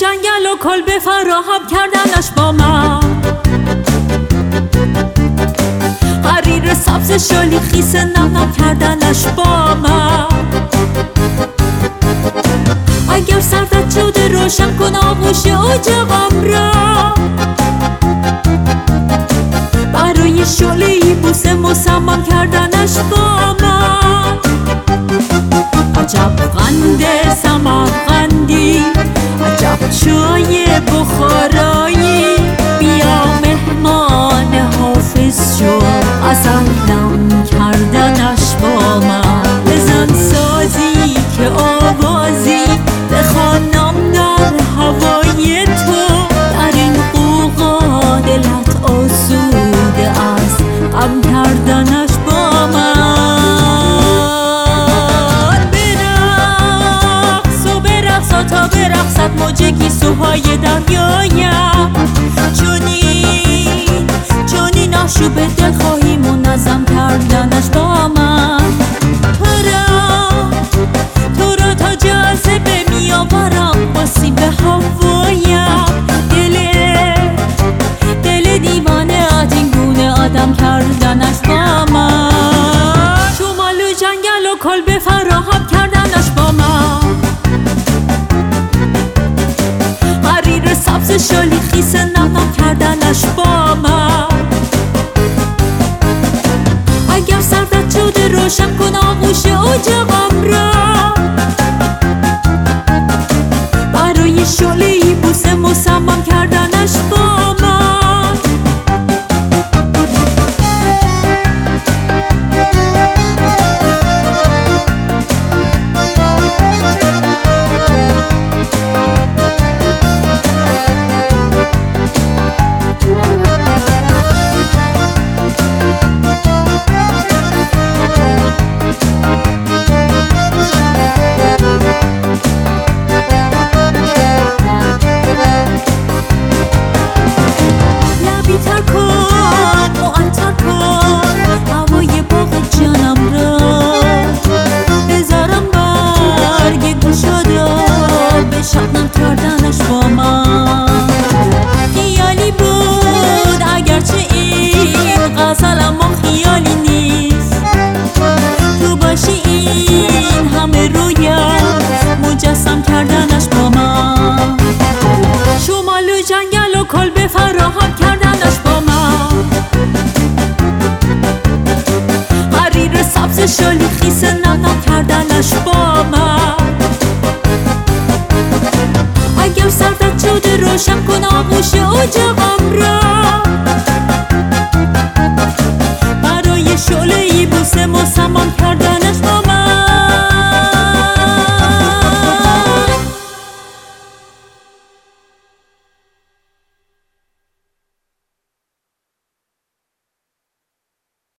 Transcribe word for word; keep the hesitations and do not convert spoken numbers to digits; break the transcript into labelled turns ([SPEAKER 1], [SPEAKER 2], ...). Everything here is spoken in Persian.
[SPEAKER 1] جنگل و کلبه فراهم کردنش با من، حریر سبز شالی خیس نم کردنش با من. اگر سردت شده روشن کن آغوش اجاقم را، برای شعله‌ای بوسه مصمم کردنش با من. عجب قند سمرقندی، عجب چای بخارایی، بیا مهمان حافظ شو غزلم کردنش با من. بزن سازی که آوازی بخوانم در هوای تو، در این قوقا دلت آسوده است غم کردنش با من. تا برقصد موج گیسوهای دریایم، چونین چونین آشوب دلخواهی منظم کردنش با من. تو را تا جاذبه میآورم با سیب هوایم، دل دل دیوانه ات این گونه آدم کردنش با من. شمال و جنگل و کلبه فراهم کردنش با من، سبز شالی خیس نم کردنش با من. اگر سردت شده روشن کن آغوش اجاقم را، برای شعله‌ای بوسه مصمم کردنش با من. شبنم کردنش با من. خیالی بود اگرچه این غزل، اما خیالی نیست. تو باشی این همه رویم مجسم کردنش با من. شمال و جنگل و کلبه فراهم کردنش با من، حریر سبز شالی خیس نم کردنش با من. اگر سردت شده روشن کن آغوش اجاقم را،